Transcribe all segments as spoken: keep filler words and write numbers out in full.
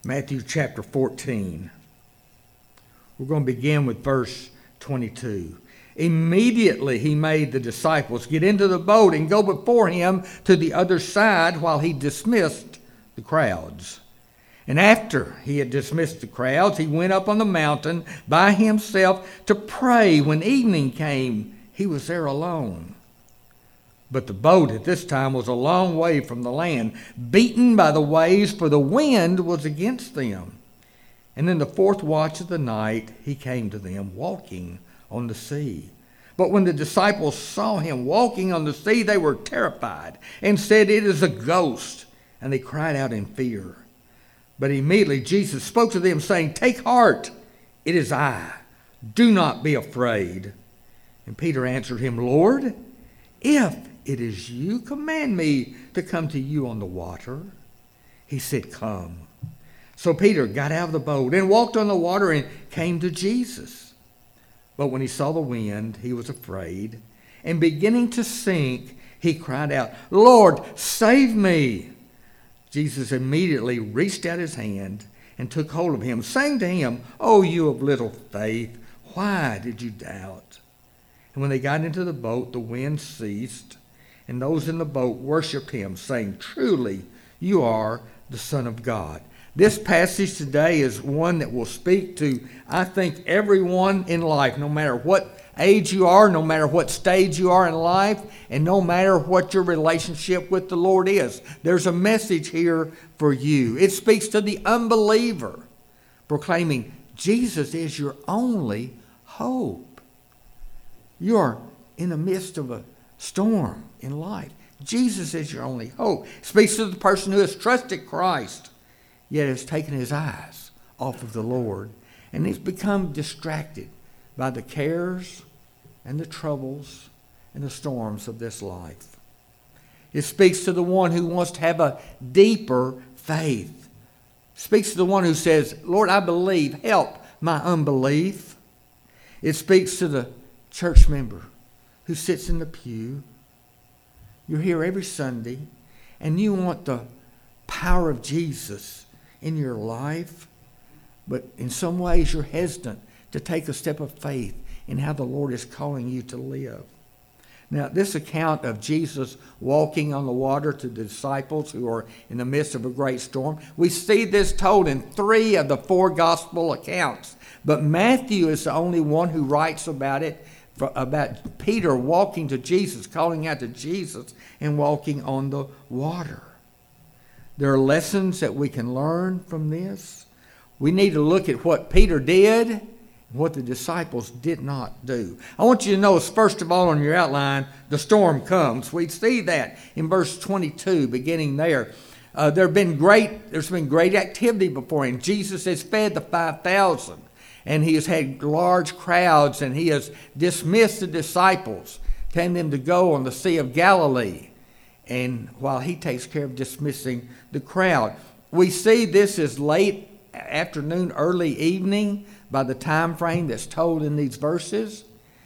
Matthew chapter fourteen. We're going to begin with verse twenty-two. Immediately he made the disciples get into the boat and go before him to the other side while he dismissed the crowds. And after he had dismissed the crowds, he went up on the mountain by himself to pray. When evening came, he was there alone. But the boat at this time was a long way from the land, beaten by the waves, for the wind was against them. And in the fourth watch of the night, he came to them, walking on the sea. But when the disciples saw him walking on the sea, they were terrified and said, "It is a ghost." And they cried out in fear. But immediately Jesus spoke to them, saying, "Take heart, it is I. Do not be afraid." And Peter answered him, "Lord, if it is you, command me to come to you on the water." He said, "Come." So Peter got out of the boat and walked on the water and came to Jesus. But when he saw the wind, he was afraid, and beginning to sink, he cried out, "Lord, save me." Jesus immediately reached out his hand and took hold of him, saying to him, "O you of little faith, why did you doubt?" And when they got into the boat, the wind ceased, and those in the boat worshipped him, saying, "Truly, you are the Son of God." This passage today is one that will speak to, I think, everyone in life, no matter what age you are, no matter what stage you are in life, and no matter what your relationship with the Lord is. There's a message here for you. It speaks to the unbeliever, proclaiming Jesus is your only hope. You are in the midst of a storm in life. Jesus is your only hope. It speaks to the person who has trusted Christ, yet has taken his eyes off of the Lord, and he's become distracted by the cares and the troubles and the storms of this life. It speaks to the one who wants to have a deeper faith. It speaks to the one who says, "Lord, I believe, help my unbelief." It speaks to the church member who sits in the pew. You're here every Sunday, and you want the power of Jesus in your life, but in some ways you're hesitant to take a step of faith in how the Lord is calling you to live. Now, this account of Jesus walking on the water to the disciples who are in the midst of a great storm, we see this told in three of the four gospel accounts. But Matthew is the only one who writes about it, for, about Peter walking to Jesus, calling out to Jesus, and walking on the water. There are lessons that we can learn from this. We need to look at what Peter did and what the disciples did not do. I want you to notice, first of all, on your outline, the storm comes. We see that in verse twenty-two, beginning there. Uh, there have been great, there's been great activity before him. Jesus has fed the five thousand, and he has had large crowds, and he has dismissed the disciples, telling them to go on the Sea of Galilee. And while he takes care of dismissing the crowd, we see this is late afternoon, early evening by the time frame that's told in these verses.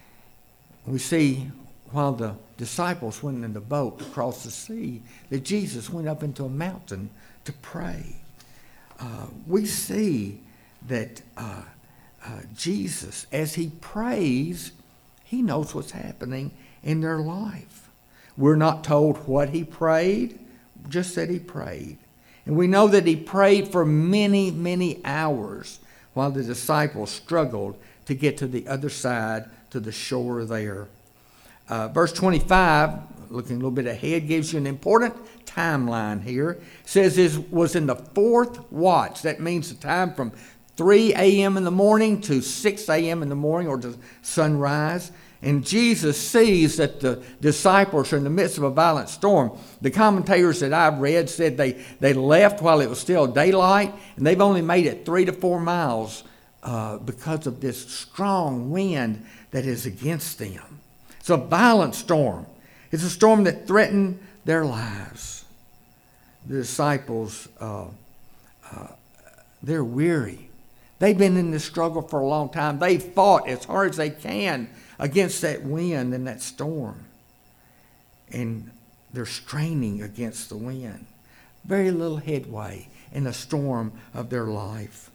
We see while the disciples went in the boat across the sea that Jesus went up into a mountain to pray. Uh, we see that uh, uh, Jesus, as he prays, he knows what's happening in their life. We're not told what he prayed, just that he prayed. And we know that he prayed for many, many hours while the disciples struggled to get to the other side, to the shore there. Uh, verse twenty-five, looking a little bit ahead, gives you an important timeline here. It says it was in the fourth watch. That means the time from three a.m. in the morning to six a.m. in the morning, or to sunrise. And Jesus sees that the disciples are in the midst of a violent storm. The commentators that I've read said they, they left while it was still daylight, and they've only made it three to four miles uh, because of this strong wind that is against them. It's a violent storm. It's a storm that threatened their lives. The disciples, uh, uh, they're weary. They've been in this struggle for a long time. They've fought as hard as they can against that wind and that storm. And they're straining against the wind. very little headway in the storm of their life.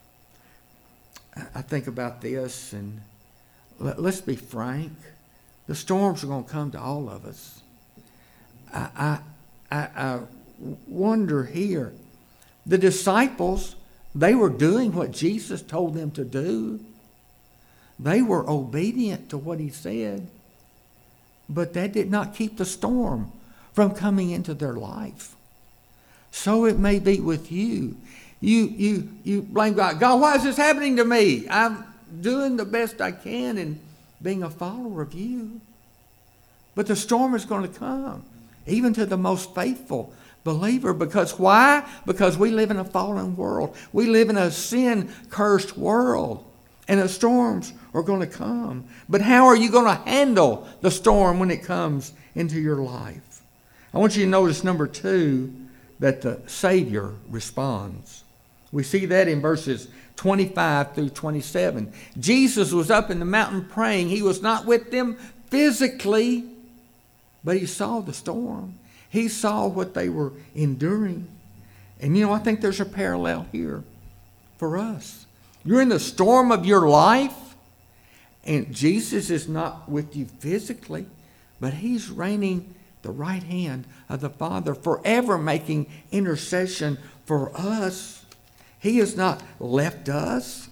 I think about this, and let's be frank. The storms are going to come to all of us. I, I, I, I wonder here, the disciples, they were doing what Jesus told them to do. They were obedient to what he said, but that did not keep the storm from coming into their life. So it may be with you. You, you, you blame God. God, why is this happening to me? I'm doing the best I can in being a follower of you. But the storm is going to come, even to the most faithful believer. Because why? Because we live in a fallen world. We live in a sin-cursed world. And the storms are going to come. But how are you going to handle the storm when it comes into your life? I want you to notice, number two, that the Savior responds. We see that in verses twenty-five through twenty-seven. Jesus was up in the mountain praying. He was not with them physically, but he saw the storm. He saw what they were enduring. And you know, I think there's a parallel here for us. You're in the storm of your life, and Jesus is not with you physically, but he's reigning the right hand of the Father, forever making intercession for us. He has not left us.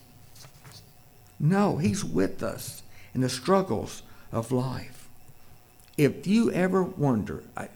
No, he's with us in the struggles of life. If you ever wonder, I,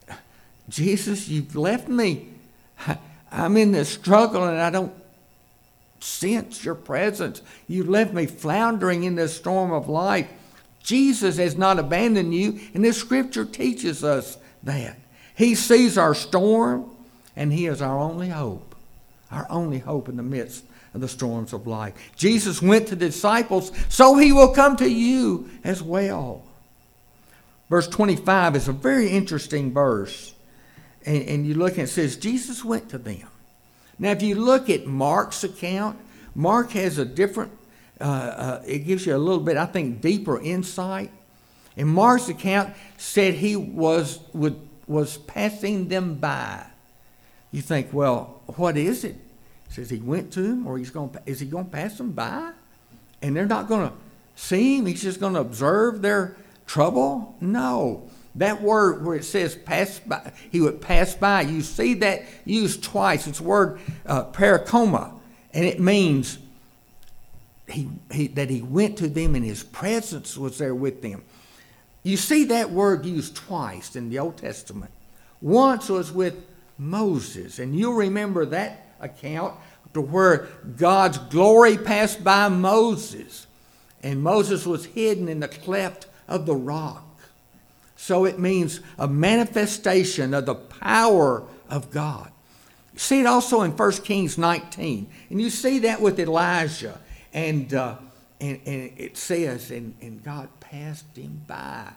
Jesus, you've left me. I'm in this struggle and I don't sense your presence. You left me floundering in this storm of life. Jesus has not abandoned you, and this scripture teaches us that. He sees our storm, and he is our only hope, our only hope in the midst of the storms of life. Jesus went to the disciples, so he will come to you as well. Verse twenty-five is a very interesting verse, and, and you look and it says, Jesus went to them. Now, if you look at Mark's account, Mark has a different, uh, uh, it gives you a little bit, I think, deeper insight. And Mark's account said he was would, was passing them by. You think, well, what is it? It says he went to them, or he's going, is he going to pass them by? And they're not going to see him? He's just going to observe their trouble? No. That word where it says pass by, he would pass by, you see that used twice. It's the word uh, paracoma, and it means he, he, that he went to them and his presence was there with them. You see that word used twice in the Old Testament. Once was with Moses, and you'll remember that account to where God's glory passed by Moses, and Moses was hidden in the cleft of the rock. So it means a manifestation of the power of God. You see it also in First Kings nineteen. And you see that with Elijah. And uh, and, and it says, and, and God passed him by.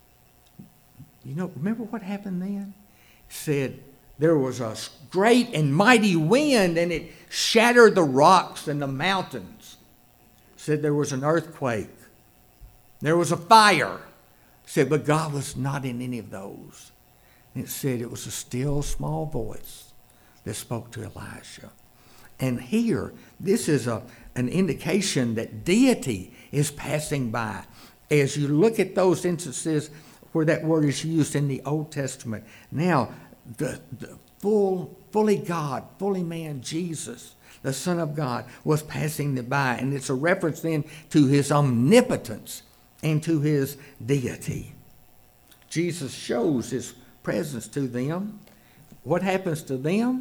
You know, remember what happened then? It said there was a great and mighty wind, and it shattered the rocks and the mountains. It said there was an earthquake. There was a fire. It said, but God was not in any of those. And it said it was a still small voice that spoke to Elijah. And here, this is a, an indication that deity is passing by. As you look at those instances where that word is used in the Old Testament. Now, the, the full, fully God, fully man, Jesus, the Son of God, was passing them by. And it's a reference then to his omnipotence and to his deity. Jesus shows his presence to them. What happens to them?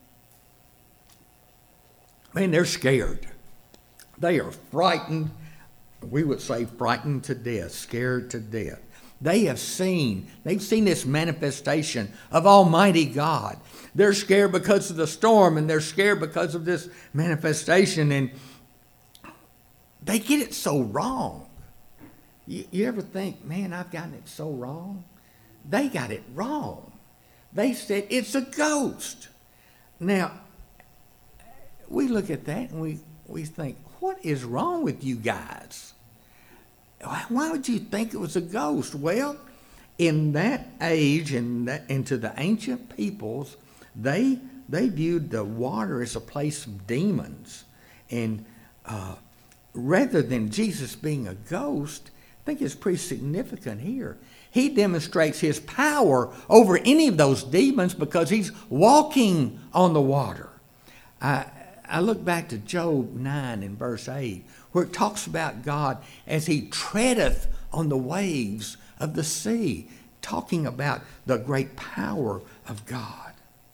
Man, they're scared. They are frightened. We would say frightened to death, scared to death. They have seen, they've seen this manifestation of Almighty God. They're scared because of the storm, and they're scared because of this manifestation, and they get it so wrong. You, you ever think, man, I've gotten it so wrong? They got it wrong. They said it's a ghost. Now, we look at that and we, we think, what is wrong with you guys? Why would you think it was a ghost? Well, in that age and that, into the ancient peoples, They they viewed the water as a place of demons. And uh, rather than Jesus being a ghost, I think it's pretty significant here. He demonstrates his power over any of those demons because he's walking on the water. I, I look back to Job nine in verse eight, where it talks about God as he treadeth on the waves of the sea, talking about the great power of God.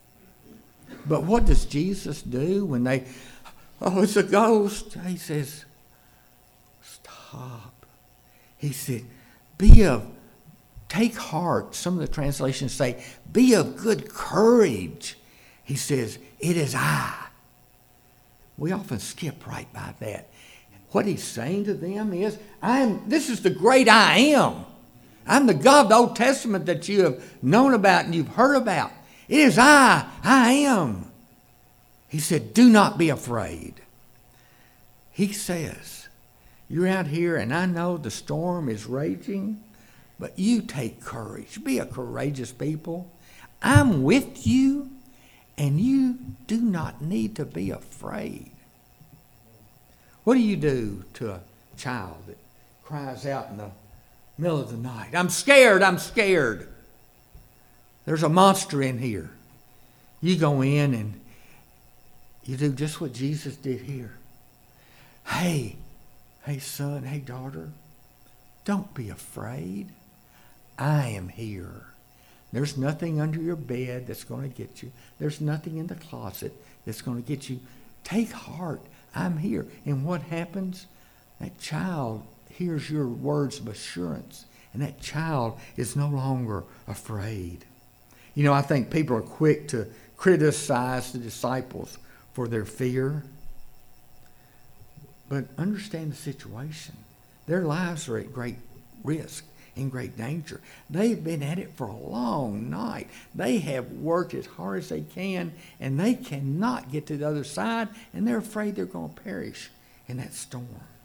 But what does Jesus do when they, oh, it's a ghost? He says, stop. He said, be of, take heart. Some of the translations say, be of good courage. He says, it is I. We often skip right by that. What he's saying to them is, I am, this is the great I am. I'm the God of the Old Testament that you have known about and you've heard about. It is I, I am. He said, do not be afraid. He says, you're out here and I know the storm is raging, but you take courage. Be a courageous people. I'm with you and you do not need to be afraid. What do you do to a child that cries out in the middle of the night? I'm scared, I'm scared. There's a monster in here. You go in and you do just what Jesus did here. Hey, hey son, hey daughter, don't be afraid. I am here. There's nothing under your bed that's going to get you. There's nothing in the closet that's going to get you. Take heart. I'm here. And what happens? That child hears your words of assurance, and that child is no longer afraid. You know, I think people are quick to criticize the disciples for their fear. But understand the situation. Their lives are at great risk, in great danger. They've been at it for a long night. They have worked as hard as they can, and they cannot get to the other side, and they're afraid they're going to perish in that storm.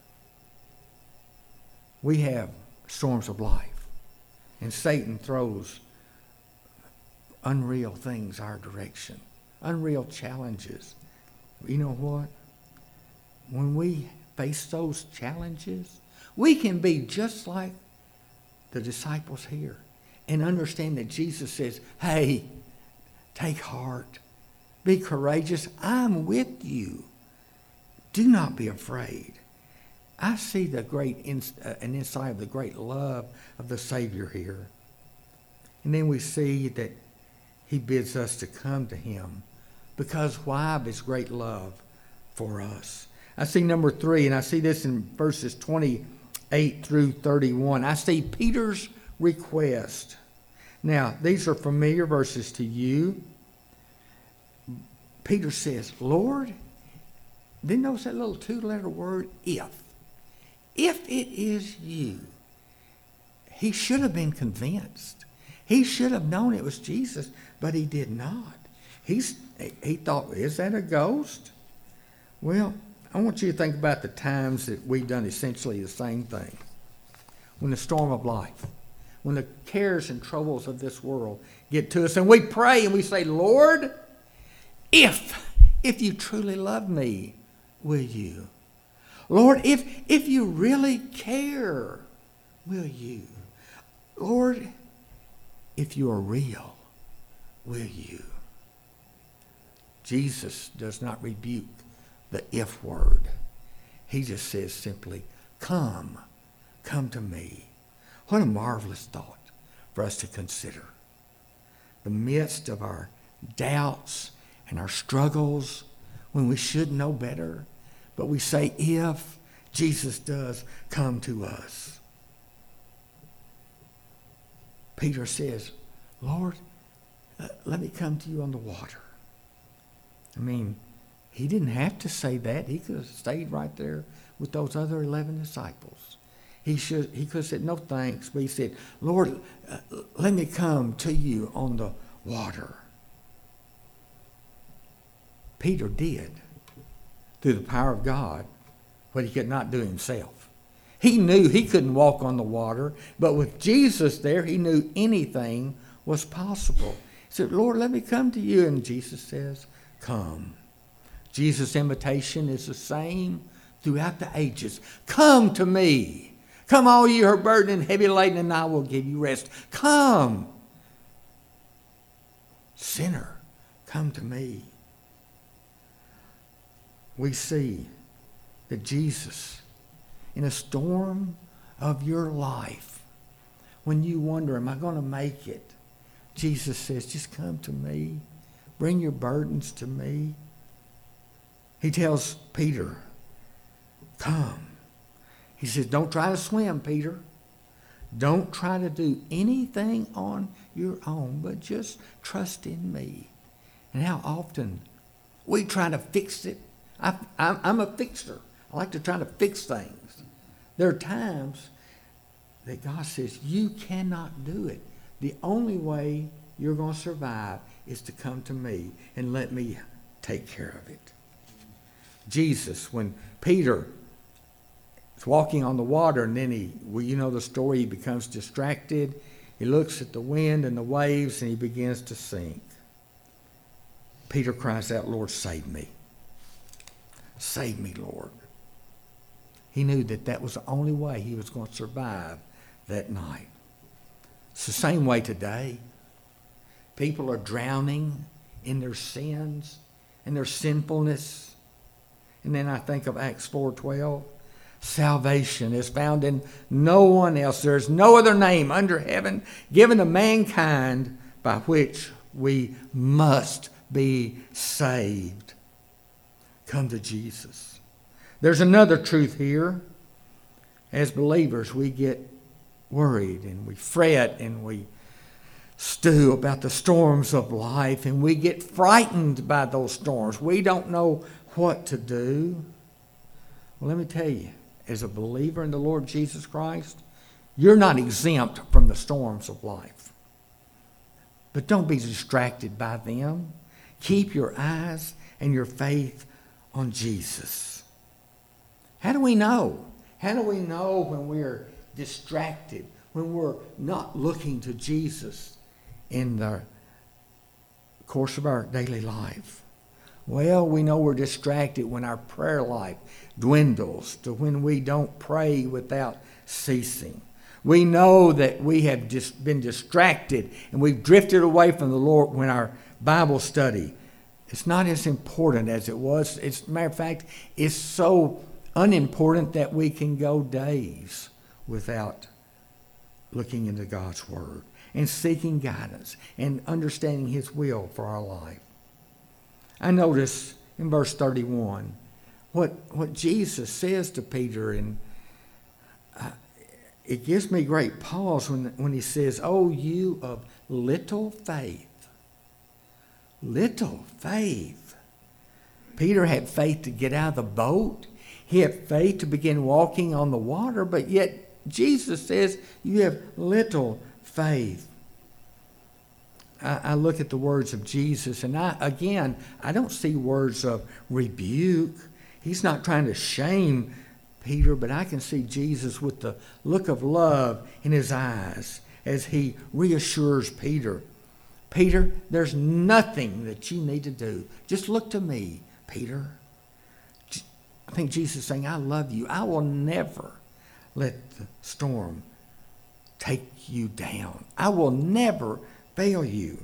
We have storms of life, and Satan throws unreal things our direction, unreal challenges. You know what? When we face those challenges, we can be just like the disciples here and understand that Jesus says, hey, take heart, be courageous, I'm with you. Do not be afraid. I see the great ins- uh, an insight of the great love of the Savior here. And then we see that he bids us to come to him because why? Of his great love for us. I see number three, and I see this in verses twenty-eight through thirty-one. I see Peter's request. Now, these are familiar verses to you. Peter says, Lord, then notice that little two-letter word, if. If it is you. He should have been convinced. He should have known it was Jesus, but he did not. He's, he thought, is that a ghost? Well, I want you to think about the times that we've done essentially the same thing. When the storm of life, when the cares and troubles of this world get to us, and we pray and we say, Lord, if, if you truly love me, will you? Lord, if, if you really care, will you? Lord, if you are real, will you? Jesus does not rebuke the if word. He just says simply, come, come to me. What a marvelous thought for us to consider. The midst of our doubts and our struggles, when we should know better, but we say if Jesus does come to us. Peter says, Lord, uh, let me come to you on the water. I mean, he didn't have to say that. He could have stayed right there with those other eleven disciples. He should. He could have said, no thanks. But he said, Lord, uh, let me come to you on the water. Peter did, through the power of God, what he could not do himself. He knew he couldn't walk on the water, but with Jesus there, he knew anything was possible. said, Lord, let me come to you. And Jesus says, come. Jesus' invitation is the same throughout the ages. Come to me. Come all you who are burdened and heavy laden, and I will give you rest. Come. Sinner, come to me. We see that Jesus, in a storm of your life, when you wonder, am I going to make it? Jesus says, just come to me. Bring your burdens to me. He tells Peter, come. He says, don't try to swim, Peter. Don't try to do anything on your own, but just trust in me. And how often we try to fix it. I, I'm, I'm a fixer. I like to try to fix things. There are times that God says, you cannot do it. The only way you're going to survive is to come to me and let me take care of it. Jesus, when Peter is walking on the water, and then he, well, you know the story, he becomes distracted. He looks at the wind and the waves, and he begins to sink. Peter cries out, Lord, save me. Save me, Lord. He knew that that was the only way he was going to survive that night. It's the same way today. People are drowning in their sins and their sinfulness. And then I think of Acts four twelve. Salvation is found in no one else. There is no other name under heaven given to mankind by which we must be saved. Come to Jesus. There's another truth here. As believers, we get worried and we fret and we stew about the storms of life, and we get frightened by those storms. We don't know what to do. Well, let me tell you, as a believer in the Lord Jesus Christ, you're not exempt from the storms of life. But don't be distracted by them. Keep your eyes and your faith on Jesus. How do we know? How do we know when we're distracted, when we're not looking to Jesus in the course of our daily life? Well, we know we're distracted when our prayer life dwindles to when we don't pray without ceasing. We know that we have just been distracted and we've drifted away from the Lord when our Bible study, it's not as important as it was. It's, matter of fact, it's so unimportant that we can go days without looking into God's Word and seeking guidance and understanding His will for our life. I notice in verse thirty-one what, what Jesus says to Peter, and uh, it gives me great pause when, when he says, "Oh, you of little faith." Little faith. Peter had faith to get out of the boat. He had faith to begin walking on the water, but yet Jesus says, you have little faith. I, I look at the words of Jesus, and I again, I don't see words of rebuke. He's not trying to shame Peter, but I can see Jesus with the look of love in his eyes as he reassures Peter. Peter, there's nothing that you need to do. Just look to me, Peter. I think Jesus is saying, I love you. I will never let the storm take you down. I will never fail you.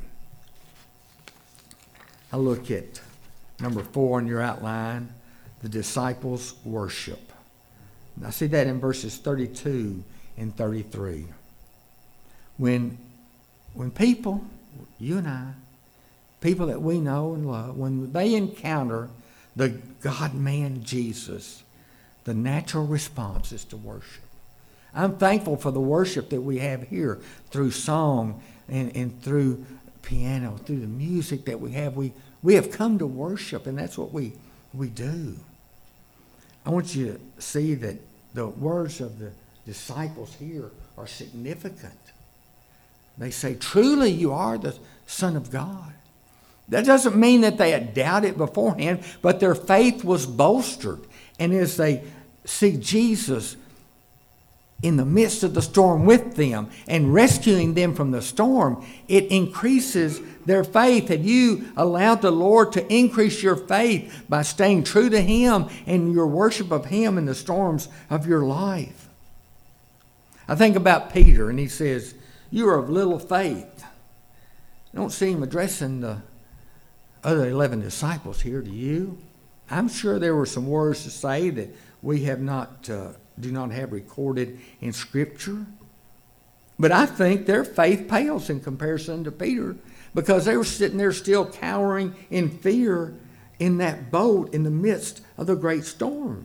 I look at number four on your outline, the disciples' worship. I see that in verses thirty-two and thirty-three. When, when people, you and I, people that we know and love, when they encounter the God-man Jesus, the natural response is to worship. I'm thankful for the worship that we have here through song and, and through piano, through the music that we have. We, we have come to worship, and that's what we, we do. I want you to see that the words of the disciples here are significant. They say, truly you are the Son of God. That doesn't mean that they had doubted beforehand, but their faith was bolstered. And as they see Jesus in the midst of the storm with them and rescuing them from the storm, it increases their faith? Have you allowed the Lord to increase your faith by staying true to Him and your worship of Him in the storms of your life? I think about Peter, and he says, "You are of little faith." I don't see him addressing the other eleven disciples here, do you? I'm sure there were some words to say that we have not, uh, do not have recorded in Scripture. But I think their faith pales in comparison to Peter, because they were sitting there still cowering in fear in that boat in the midst of the great storm.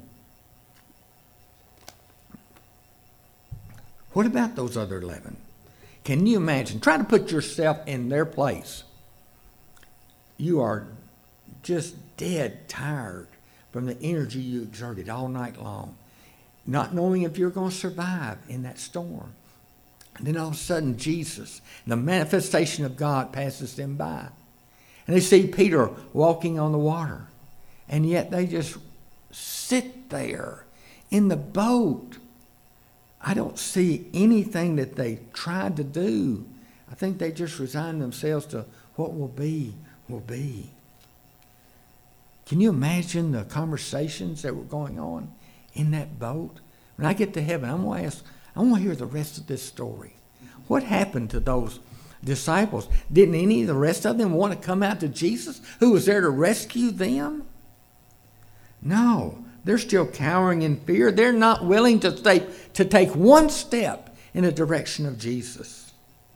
What about those other eleven? Can you imagine? Try to put yourself in their place. You are just dead tired from the energy you exerted all night long, not knowing if you're going to survive in that storm. And then all of a sudden, Jesus, the manifestation of God, passes them by. And they see Peter walking on the water. And yet they just sit there in the boat. I don't see anything that they tried to do. I think they just resigned themselves to what will be, will be. Can you imagine the conversations that were going on in that boat? When I get to heaven, I'm going to ask, I want to hear the rest of this story. What happened to those disciples? Didn't any of the rest of them want to come out to Jesus, who was there to rescue them? No. They're still cowering in fear. They're not willing to take, to take one step in the direction of Jesus.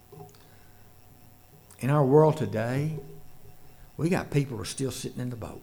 In our world today, we got people who are still sitting in the boat.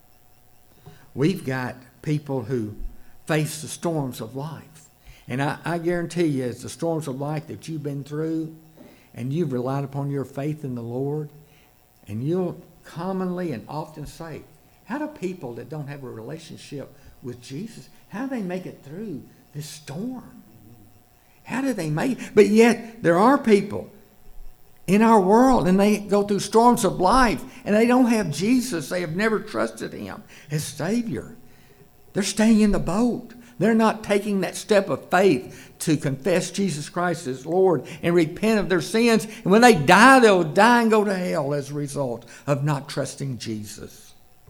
We've got people who face the storms of life. And I, I guarantee you, as the storms of life that you've been through, and you've relied upon your faith in the Lord, and you'll commonly and often say, how do people that don't have a relationship with Jesus, how do they make it through this storm? How do they make it? But yet, there are people in our world, and they go through storms of life, and they don't have Jesus. They have never trusted Him as Savior. They're staying in the boat. They're not taking that step of faith to confess Jesus Christ as Lord and repent of their sins. And when they die, they'll die and go to hell as a result of not trusting Jesus.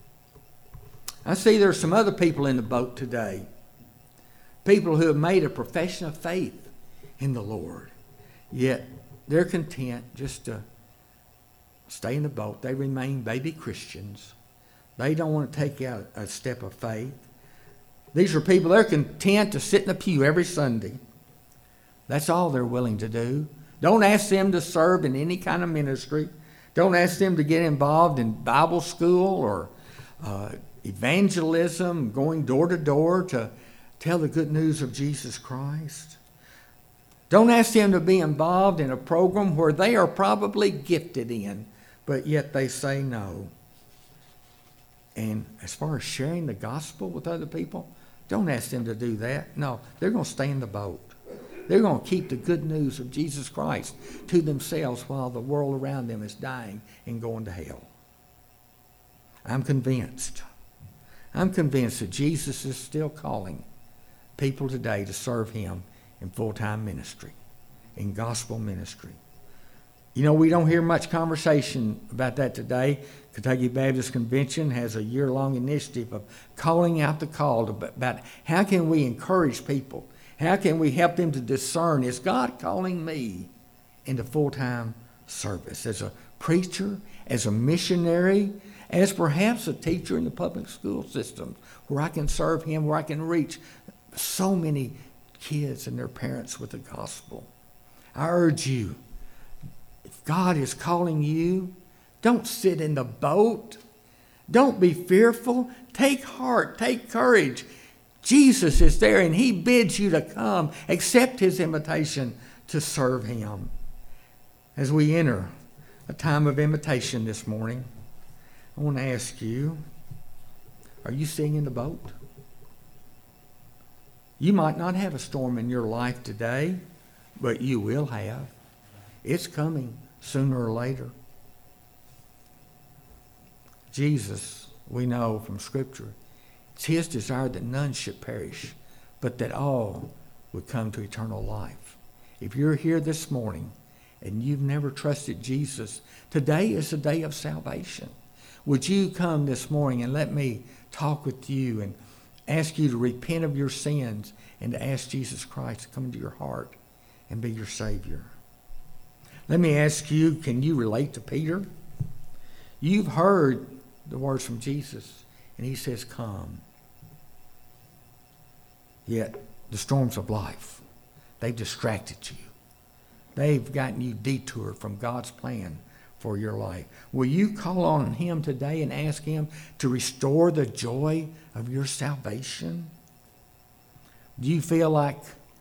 I see there's some other people in the boat today. People who have made a profession of faith in the Lord. Yet they're content just to stay in the boat. They remain baby Christians. They don't want to take out a step of faith. These are people, they're content to sit in the pew every Sunday. That's all they're willing to do. Don't ask them to serve in any kind of ministry. Don't ask them to get involved in Bible school or uh, evangelism, going door to door to tell the good news of Jesus Christ. Don't ask them to be involved in a program where they are probably gifted in, but yet they say no. And as far as sharing the gospel with other people, don't ask them to do that. No, they're going to stay in the boat. They're going to keep the good news of Jesus Christ to themselves while the world around them is dying and going to hell. I'm convinced. I'm convinced that Jesus is still calling people today to serve Him in full-time ministry, in gospel ministry. You know, we don't hear much conversation about that today. Kentucky Baptist Convention has a year-long initiative of calling out the call about how can we encourage people? How can we help them to discern, is God calling me into full-time service as a preacher, as a missionary, as perhaps a teacher in the public school system where I can serve Him, where I can reach so many kids and their parents with the gospel. I urge you, if God is calling you, don't sit in the boat. Don't be fearful. Take heart. Take courage. Jesus is there and He bids you to come. Accept His invitation to serve Him. As we enter a time of invitation this morning, I want to ask you, are you sitting in the boat? You might not have a storm in your life today, but you will have. It's coming sooner or later. Jesus, we know from Scripture, it's His desire that none should perish, but that all would come to eternal life. If you're here this morning and you've never trusted Jesus, today is a day of salvation. Would you come this morning and let me talk with you and ask you to repent of your sins and to ask Jesus Christ to come into your heart and be your Savior? Let me ask you, can you relate to Peter? You've heard the words from Jesus, and he says, come. Yet the storms of life, they've distracted you. They've gotten you detoured from God's plan for your life. Will you call on him today and ask him to restore the joy of your salvation? Do you feel like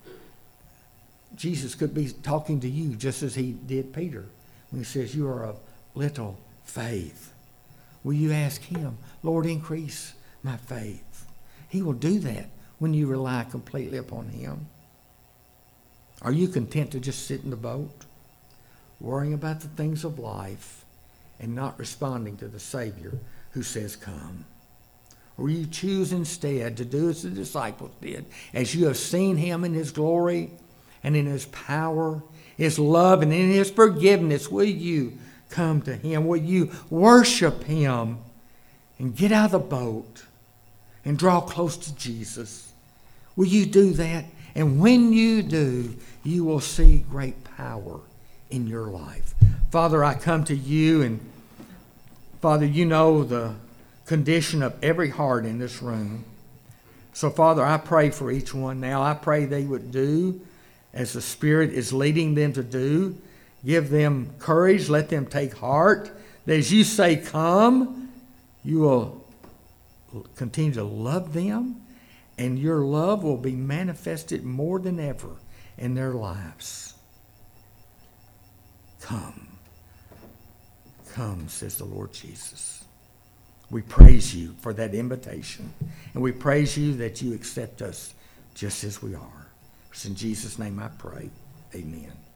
Jesus could be talking to you just as he did Peter when he says, you are of little faith? Will you ask him, Lord, increase my faith? He will do that when you rely completely upon him. Are you content to just sit in the boat, worrying about the things of life and not responding to the Savior who says, come? Or you choose instead to do as the disciples did, as you have seen him in his glory and in his power, his love, and in his forgiveness? Will you come to him? Will you worship him and get out of the boat and draw close to Jesus? Will you do that? And when you do, you will see great power in your life. Father, I come to you, and Father, you know the condition of every heart in this room. So, Father, I pray for each one now. I pray they would do as the Spirit is leading them to do. Give them courage. Let them take heart. That as you say, come, you will continue to love them, and your love will be manifested more than ever in their lives. Come. Come, says the Lord Jesus. We praise you for that invitation, and we praise you that you accept us just as we are. It's in Jesus' name I pray. Amen.